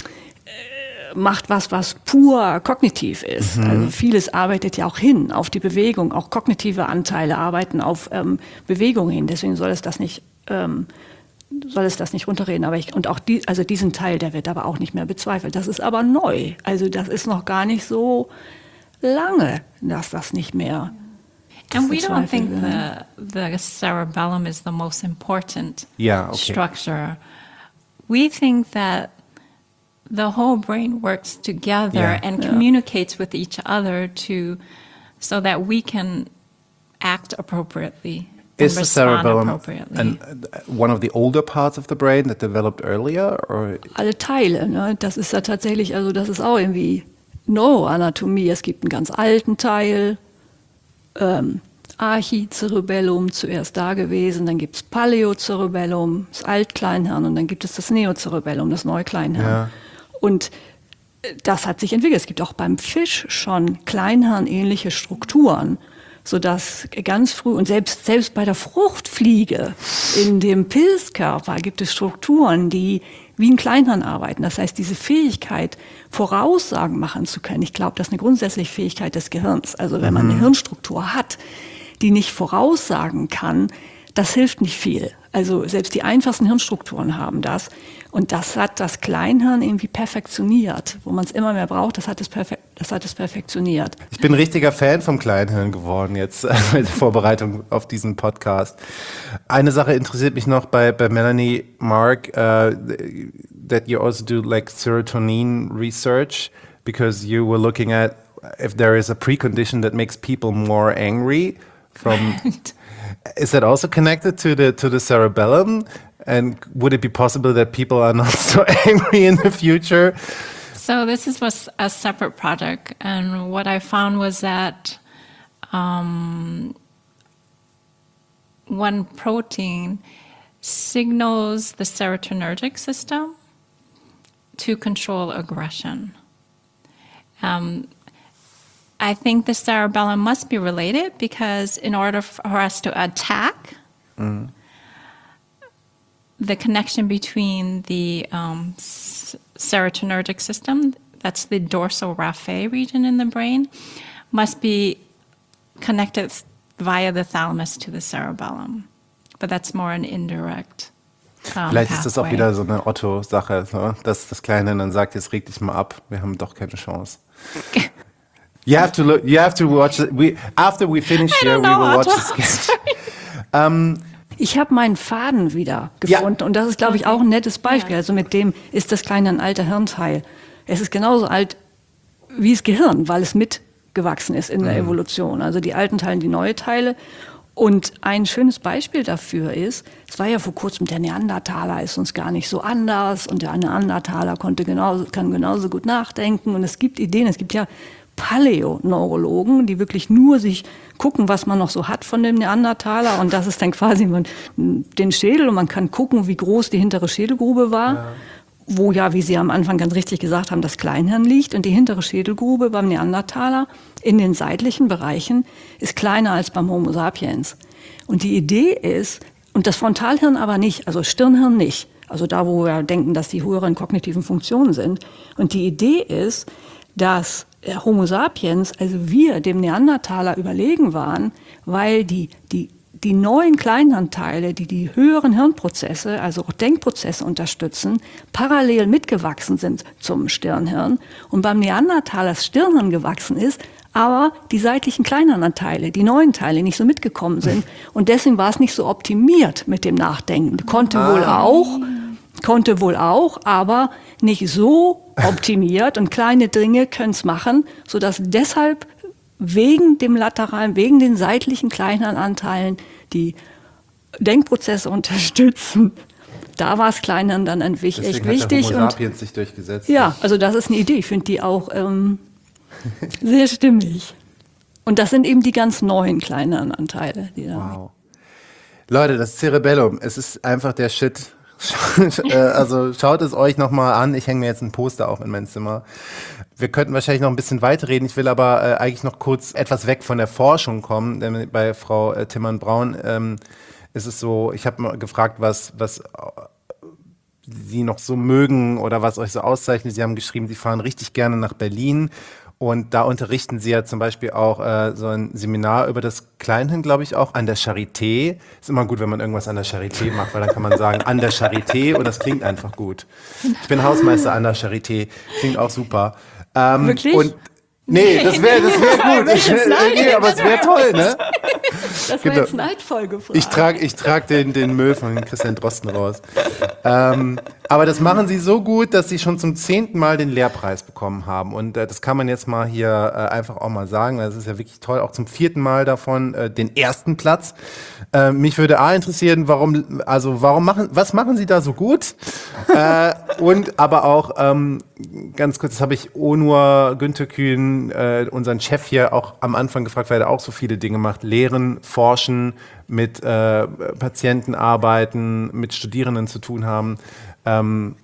äh, macht was, was pur kognitiv ist. Also vieles arbeitet ja auch hin auf die Bewegung, auch kognitive Anteile arbeiten auf ähm, Bewegung hin. Deswegen soll es das nicht ähm, soll es das nicht runterreden. Aber ich, und auch die, also diesen Teil, der wird aber auch nicht mehr bezweifelt. Das ist aber neu. Also das ist noch gar nicht so lange, dass das nicht mehr. And we don't bezweifelt think wird. the, the cerebellum is the most important Yeah, okay. structure. We think that the whole brain works together Yeah. and Yeah. communicates with each other to so that we can act appropriately and Is the respond cerebellum appropriately. an, uh, one of the older parts of the brain that developed earlier? Or Alle Teile, ne? Das ist ja tatsächlich, also das ist auch irgendwie Neuroanatomie. Es gibt einen ganz alten Teil, ähm, Archicerebellum zuerst da gewesen, dann gibt es Paläocerebellum, das Altkleinhirn und dann gibt es das Neocerebellum, das Neukleinhirn. Ja. Und äh, das hat sich entwickelt. Es gibt auch beim Fisch schon kleinhirnähnliche Strukturen, sodass ganz früh und selbst, selbst bei der Fruchtfliege in dem Pilzkörper gibt es Strukturen, die wie ein Kleinhirn arbeiten. Das heißt, diese Fähigkeit, Voraussagen machen zu können, ich glaube, das ist eine grundsätzliche Fähigkeit des Gehirns. Also wenn man eine Hirnstruktur hat, die nicht voraussagen kann, das hilft nicht viel. Also selbst die einfachsten Hirnstrukturen haben das. Und das hat das Kleinhirn irgendwie perfektioniert. Wo man es immer mehr braucht, das hat es, perfek das hat es perfektioniert. Ich bin ein richtiger Fan vom Kleinhirn geworden jetzt in der Vorbereitung auf diesen Podcast. Eine Sache interessiert mich noch bei, bei Melanie Mark, uh, that you also do like serotonin research, because you were looking at if there is a precondition that makes people more angry from... Is that also connected to the to the cerebellum? And would it be possible that people are not so angry in the future? So this is was a separate project, and what I found was that um, one protein signals the serotonergic system to control aggression. Um, I think the cerebellum must be related because in order for us to attack, the connection between the um, s- serotonergic system, that's the dorsal raphe region in the brain, must be connected via the thalamus to the cerebellum. But that's more an indirect um, Vielleicht ist das auch pathway. wieder so eine Otto-Sache, so, dass das Kleine dann sagt, jetzt reg dich mal ab, wir haben doch keine Chance. You have to look. You have to watch it. We after we finish I here, don't we know, will watch Otto. the sketch. Ich habe meinen Faden wieder Ja. gefunden und das ist, glaube ich, auch ein nettes Beispiel. Ja. Also mit dem ist das Kleine ein alter Hirnteil. Es ist genauso alt wie das Gehirn, weil es mitgewachsen ist in der Evolution. Also die alten Teile, die neue Teile. Und ein schönes Beispiel dafür ist, es war ja vor kurzem, der Neandertaler ist uns gar nicht so anders und der Neandertaler konnte genauso, kann genauso gut nachdenken und es gibt Ideen, es gibt ja Paläoneurologen, die wirklich nur sich gucken, was man noch so hat von dem Neandertaler und das ist dann quasi man, den Schädel und man kann gucken, wie groß die hintere Schädelgrube war, ja. Wo ja, wie Sie am Anfang ganz richtig gesagt haben, das Kleinhirn liegt und die hintere Schädelgrube beim Neandertaler in den seitlichen Bereichen ist kleiner als beim Homo sapiens. Und die Idee ist, und das Frontalhirn aber nicht, also Stirnhirn nicht, also da, wo wir denken, dass die höheren kognitiven Funktionen sind. Und die Idee ist, dass Homo sapiens, also wir, dem Neandertaler überlegen waren, weil die, die, die neuen Kleinhirnteile, die die höheren Hirnprozesse, also auch Denkprozesse unterstützen, parallel mitgewachsen sind zum Stirnhirn. Und beim Neandertaler das Stirnhirn gewachsen ist, aber die seitlichen Kleinhirnanteile, die neuen Teile nicht so mitgekommen sind. Und deswegen war es nicht so optimiert mit dem Nachdenken. Konnte wohl auch, konnte wohl auch, aber nicht so optimiert und kleine Dinge können es machen, sodass deshalb wegen dem lateralen, wegen den seitlichen Kleinhirnanteilen die Denkprozesse unterstützen. Da war das Kleinhirn dann ein, echt Deswegen wichtig. hat der Homo Und sapiens sich durchgesetzt. ja, also das ist eine Idee. Ich finde die auch ähm, Sehr stimmig. Und das sind eben die ganz neuen kleineren Anteile. Die da Wow. Leute, das Cerebellum, es ist einfach der Shit. Also schaut es euch nochmal an. Ich hänge mir jetzt ein Poster auch in mein Zimmer. Wir könnten wahrscheinlich noch ein bisschen weiterreden. Ich will aber äh, eigentlich noch kurz etwas weg von der Forschung kommen. Denn bei Frau äh, Timmermann-Braun ähm, ist es so, ich habe mal gefragt, was, was Sie noch so mögen oder was euch so auszeichnet. Sie haben geschrieben, Sie fahren richtig gerne nach Berlin. Und da unterrichten Sie ja zum Beispiel auch äh, so ein Seminar über das Kleinhirn, glaube ich, auch an der Charité. Ist immer gut, wenn man irgendwas an der Charité macht, weil dann kann man sagen, an der Charité und das klingt einfach gut. Ich bin Hausmeister an der Charité, klingt auch super. Ähm, Wirklich? Und nee, das wäre das wär gut. Ich, nee, aber es wäre toll, ne? Das war jetzt neidvoll gefragt. Ich trage ich trag den, den Müll von Christian Drosten raus. Ähm, aber das machen sie so gut, dass sie schon zum zehnten Mal den Lehrpreis bekommen haben. Und äh, das kann man jetzt mal hier äh, einfach auch mal sagen. Das ist ja wirklich toll. Auch zum vierten Mal davon äh, den ersten Platz. Äh, mich würde A interessieren, warum, also warum machen, was machen sie da so gut? äh, und aber auch ähm, ganz kurz, das habe ich Onur Günther Kühn, äh, unseren Chef hier, auch am Anfang gefragt, weil er auch so viele Dinge macht. Lehren, forschen, mit äh, Patienten arbeiten, mit Studierenden zu tun haben. Ähm,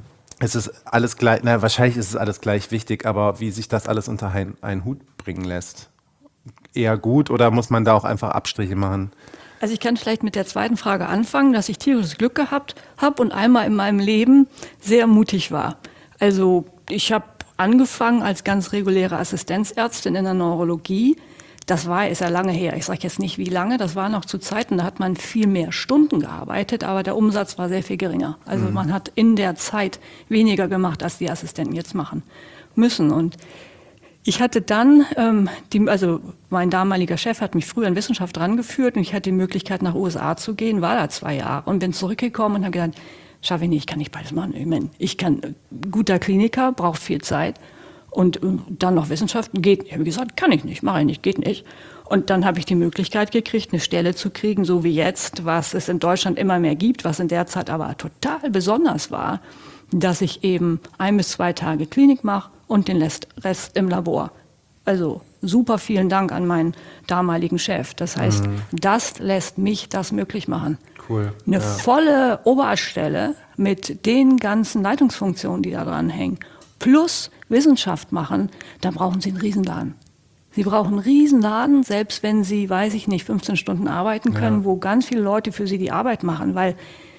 es ist alles gleich, na, wahrscheinlich ist es alles gleich wichtig, aber wie sich das alles unter ein, einen Hut bringen lässt, eher gut oder muss man da auch einfach Abstriche machen? Also ich kann vielleicht mit der zweiten Frage anfangen, dass ich tierisches Glück gehabt habe und einmal in meinem Leben sehr mutig war. Also ich habe angefangen als ganz reguläre Assistenzärztin in der Neurologie. Das war, ist ja lange her. Ich sage jetzt nicht wie lange, das war noch zu Zeiten, da hat man viel mehr Stunden gearbeitet, aber der Umsatz war sehr viel geringer. Also mhm. man hat in der Zeit weniger gemacht, als die Assistenten jetzt machen müssen. Und ich hatte dann, ähm, die, also mein damaliger Chef hat mich früher in Wissenschaft rangeführt und ich hatte die Möglichkeit, nach U S A zu gehen, war da zwei Jahre und bin zurückgekommen und habe gedacht, schaffe ich nicht, ich kann nicht beides machen. Ich meine, ich kann, guter Kliniker, braucht viel Zeit. Und dann noch Wissenschaft, geht nicht. Wie gesagt, kann ich nicht, mache ich nicht, geht nicht. Und dann habe ich die Möglichkeit gekriegt, eine Stelle zu kriegen, so wie jetzt, was es in Deutschland immer mehr gibt, was in der Zeit aber total besonders war, dass ich eben ein bis zwei Tage Klinik mache und den Rest im Labor. Also super vielen Dank an meinen damaligen Chef. Das heißt, mhm. das lässt mich das möglich machen. Cool. Eine ja. volle Oberstelle mit den ganzen Leitungsfunktionen, die da dran hängen, plus Wissenschaft machen, dann brauchen Sie einen Riesenladen. Sie brauchen einen Riesenladen, selbst wenn Sie, weiß ich nicht, fünfzehn Stunden arbeiten können, ja. wo ganz viele Leute für Sie die Arbeit machen, weil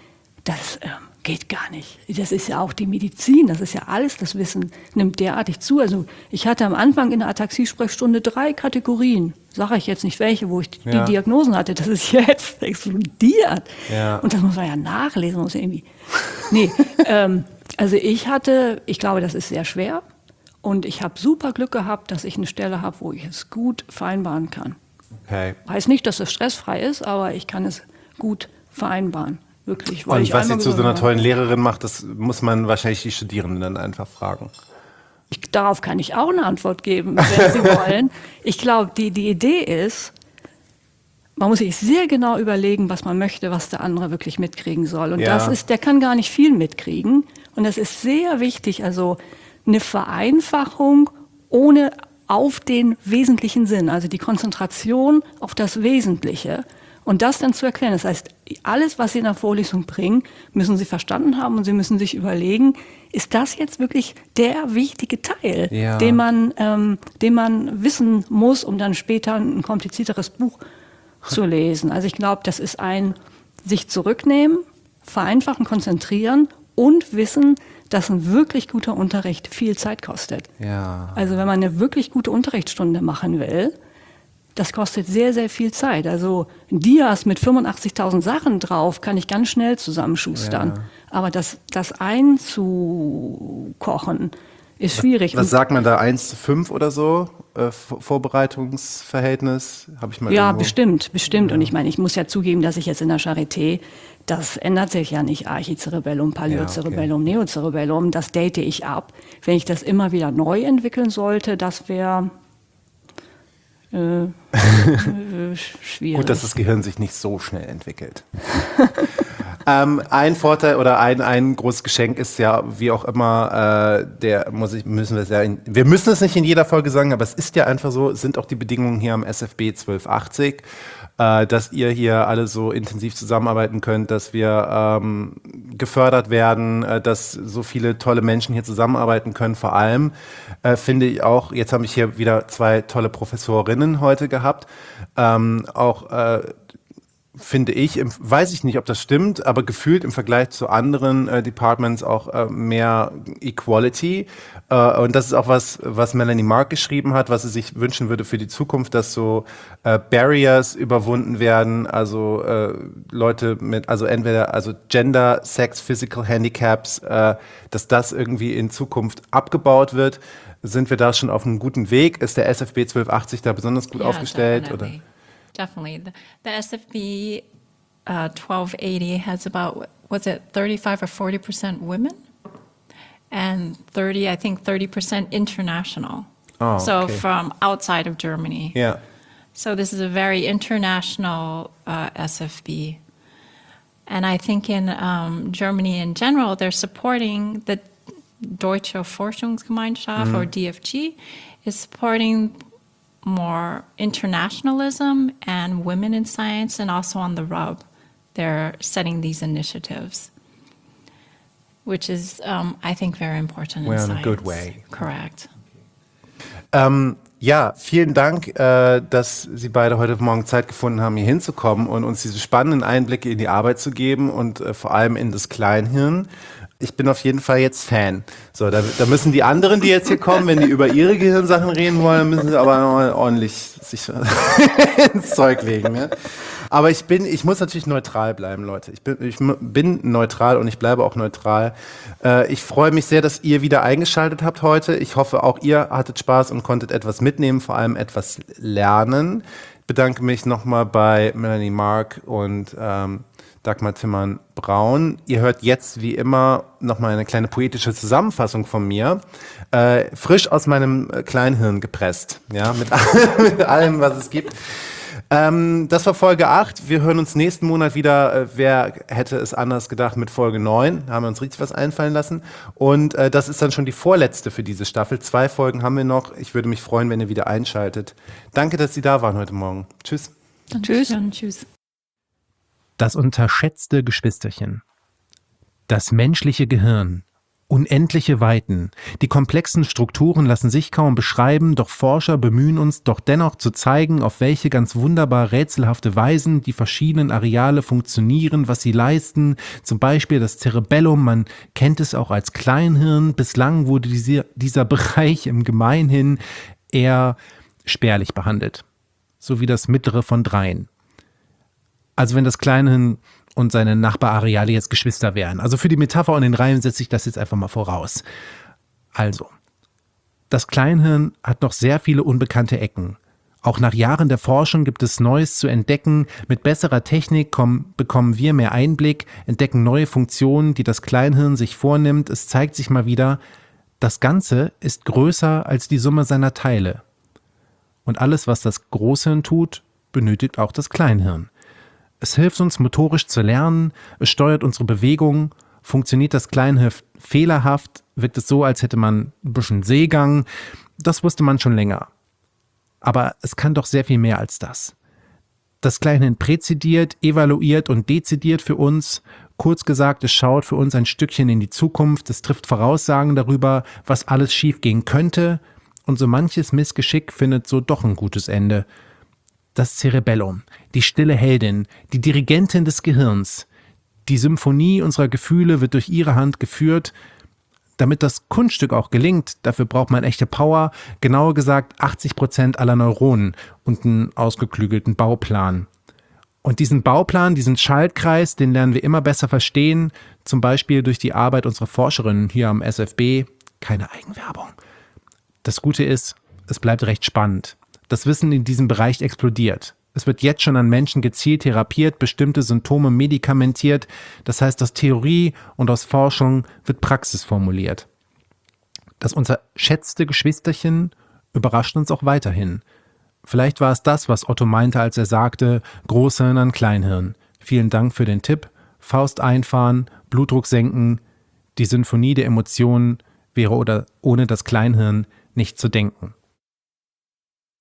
das äh, geht gar nicht. Das ist ja auch die Medizin, das ist ja alles, das Wissen nimmt derartig zu. Also ich hatte am Anfang in der Ataxie-Sprechstunde drei Kategorien, sage ich jetzt nicht welche, wo ich die ja. Diagnosen hatte, das ist jetzt explodiert. Ja. Und das muss man ja nachlesen, muss irgendwie. Nee, ähm, also ich hatte, ich glaube, das ist sehr schwer. Und ich habe super Glück gehabt, dass ich eine Stelle habe, wo ich es gut vereinbaren kann. Okay. Heißt nicht, dass es stressfrei ist, aber ich kann es gut vereinbaren. Wirklich. Weil Und ich was sie einmal zu so einer gesagt tollen habe, Lehrerin macht, das muss man wahrscheinlich die Studierenden dann einfach fragen. Ich, darauf kann ich auch eine Antwort geben, wenn Sie wollen. Ich glaube, die, die Idee ist, man muss sich sehr genau überlegen, was man möchte, was der andere wirklich mitkriegen soll. Und Ja. das ist, der kann gar nicht viel mitkriegen. Und das ist sehr wichtig. Also eine Vereinfachung ohne auf den wesentlichen Sinn, also die Konzentration auf das Wesentliche und das dann zu erklären. Das heißt, alles, was Sie in der Vorlesung bringen, müssen Sie verstanden haben und Sie müssen sich überlegen, ist das jetzt wirklich der wichtige Teil, Ja. den man, ähm, den man wissen muss, um dann später ein komplizierteres Buch zu lesen. Also ich glaube, das ist ein sich zurücknehmen, vereinfachen, konzentrieren und wissen, dass ein wirklich guter Unterricht viel Zeit kostet. Ja. Also wenn man eine wirklich gute Unterrichtsstunde machen will, das kostet sehr, sehr viel Zeit. Also Dias mit fünfundachtzigtausend Sachen drauf kann ich ganz schnell zusammenschustern. Ja. Aber das, das einzukochen ist schwierig. Was Und sagt man da, eins zu fünf oder so? Äh, Vor- Vorbereitungsverhältnis? Habe ich mal ja, irgendwo- bestimmt, bestimmt. Und ich meine, ich muss ja zugeben, dass ich jetzt in der Charité, das ändert sich ja nicht, Archicerebellum, Paleocerebellum, Neocerebellum, das date ich ab. Wenn ich das immer wieder neu entwickeln sollte, das wäre äh, äh, schwierig. Gut, dass das Gehirn sich nicht so schnell entwickelt. ähm, ein Vorteil oder ein, ein großes Geschenk ist ja, wie auch immer, äh, der muss ich, müssen wir es ja, in, wir müssen es nicht in jeder Folge sagen, aber es ist ja einfach so, sind auch die Bedingungen hier am S F B zwölf achtzig, äh, dass ihr hier alle so intensiv zusammenarbeiten könnt, dass wir ähm, gefördert werden, äh, dass so viele tolle Menschen hier zusammenarbeiten können. Vor allem äh, finde ich auch, jetzt habe ich hier wieder zwei tolle Professorinnen heute gehabt, ähm, auch äh, finde ich, im, weiß ich nicht, ob das stimmt, aber gefühlt im Vergleich zu anderen äh, Departments auch äh, mehr Equality. Äh, und das ist auch was, was Melanie Mark geschrieben hat, was sie sich wünschen würde für die Zukunft, dass so äh, Barriers überwunden werden, also äh, Leute mit, also entweder also Gender, Sex, Physical Handicaps, äh, dass das irgendwie in Zukunft abgebaut wird. Sind wir da schon auf einem guten Weg? Ist der S F B zwölf achtzig da besonders gut Yeah, aufgestellt? definitely. Definitely. The, the S F B uh, twelve eighty has about, was it thirty-five or forty percent women? And thirty, I think thirty percent international. Oh, so okay. from outside of Germany. Oder? Ja. So this is a very international uh, S F B. And I think in um, Germany in general, they're supporting the Deutsche Forschungsgemeinschaft, or D F G, is supporting more internationalism and women in science, and also on the R U B, they're setting these initiatives, which is, um, I think, very important Well, in in a science. good way. Correct. Ähm, ja, vielen Dank, äh, dass Sie beide heute Morgen Zeit gefunden haben, hier hinzukommen und uns diese spannenden Einblicke in die Arbeit zu geben und äh, vor allem in das Kleinhirn. Ich bin auf jeden Fall jetzt Fan. So, da, da müssen die anderen, die jetzt hier kommen, wenn die über ihre Gehirnsachen reden wollen, dann müssen sie aber noch ordentlich sich ins Zeug legen. Ne? Aber ich bin, ich muss natürlich neutral bleiben, Leute. Ich bin, ich bin neutral und ich bleibe auch neutral. Äh, ich freue mich sehr, dass ihr wieder eingeschaltet habt heute. Ich hoffe, auch ihr hattet Spaß und konntet etwas mitnehmen, vor allem etwas lernen. Ich bedanke mich nochmal bei Melanie Mark und ähm, Dagmar Timmern-Braun. Ihr hört jetzt wie immer nochmal eine kleine poetische Zusammenfassung von mir. Äh, frisch aus meinem Kleinhirn gepresst. Ja, mit, mit allem, was es gibt. Ähm, das war Folge acht. Wir hören uns nächsten Monat wieder. Äh, wer hätte es anders gedacht mit Folge neun? Da haben wir uns richtig was einfallen lassen. Und äh, das ist dann schon die vorletzte für diese Staffel. Zwei Folgen haben wir noch. Ich würde mich freuen, wenn ihr wieder einschaltet. Danke, dass Sie da waren heute Morgen. Tschüss. Tschüss. Tschüss. Das unterschätzte Geschwisterchen. Das menschliche Gehirn. Unendliche Weiten. Die komplexen Strukturen lassen sich kaum beschreiben, doch Forscher bemühen uns doch dennoch zu zeigen, auf welche ganz wunderbar rätselhafte Weisen die verschiedenen Areale funktionieren, was sie leisten. Zum Beispiel das Cerebellum, man kennt es auch als Kleinhirn. Bislang wurde dieser, dieser Bereich im Gemeinhin eher spärlich behandelt. So wie das mittlere von dreien. Also wenn das Kleinhirn und seine Nachbarareale jetzt Geschwister wären. Also für die Metapher und den Reim setze ich das jetzt einfach mal voraus. Also, das Kleinhirn hat noch sehr viele unbekannte Ecken. Auch nach Jahren der Forschung gibt es Neues zu entdecken. Mit besserer Technik kommen, bekommen wir mehr Einblick, entdecken neue Funktionen, die das Kleinhirn sich vornimmt. Es zeigt sich mal wieder, das Ganze ist größer als die Summe seiner Teile. Und alles, was das Großhirn tut, benötigt auch das Kleinhirn. Es hilft uns motorisch zu lernen, es steuert unsere Bewegung. Funktioniert das Kleinhirn fehlerhaft, wirkt es so, als hätte man ein bisschen Seegang. Das wusste man schon länger. Aber es kann doch sehr viel mehr als das. Das Kleinhirn präzidiert, evaluiert und dezidiert für uns. Kurz gesagt, es schaut für uns ein Stückchen in die Zukunft. Es trifft Voraussagen darüber, was alles schiefgehen könnte. Und so manches Missgeschick findet so doch ein gutes Ende. Das Cerebellum, die stille Heldin, die Dirigentin des Gehirns. Die Symphonie unserer Gefühle wird durch ihre Hand geführt. Damit das Kunststück auch gelingt, dafür braucht man echte Power, genauer gesagt achtzig Prozent aller Neuronen und einen ausgeklügelten Bauplan. Und diesen Bauplan, diesen Schaltkreis, den lernen wir immer besser verstehen, zum Beispiel durch die Arbeit unserer Forscherinnen hier am S F B. Keine Eigenwerbung. Das Gute ist, es bleibt recht spannend. Das Wissen in diesem Bereich explodiert. Es wird jetzt schon an Menschen gezielt therapiert, bestimmte Symptome medikamentiert. Das heißt, aus Theorie und aus Forschung wird Praxis formuliert. Das unterschätzte Geschwisterchen überrascht uns auch weiterhin. Vielleicht war es das, was Otto meinte, als er sagte, Großhirn an Kleinhirn. Vielen Dank für den Tipp. Faust einfahren, Blutdruck senken, die Sinfonie der Emotionen wäre oder ohne das Kleinhirn nicht zu denken.